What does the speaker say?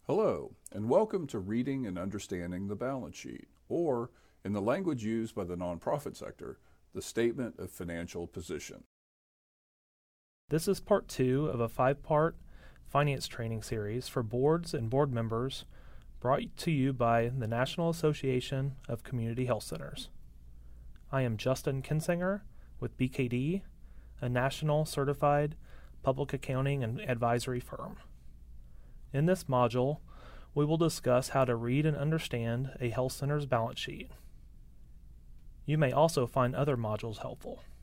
Hello, and welcome to Reading and Understanding the Balance Sheet, or, in the language used by the nonprofit sector, the Statement of Financial Position. This is part 2 of a 5-part finance training series for boards and board members brought to you by the National Association of Community Health Centers. I am Justin Kinsinger with BKD, a national certified public accounting and advisory firm. In this module, we will discuss how to read and understand a health center's balance sheet. You may also find other modules helpful.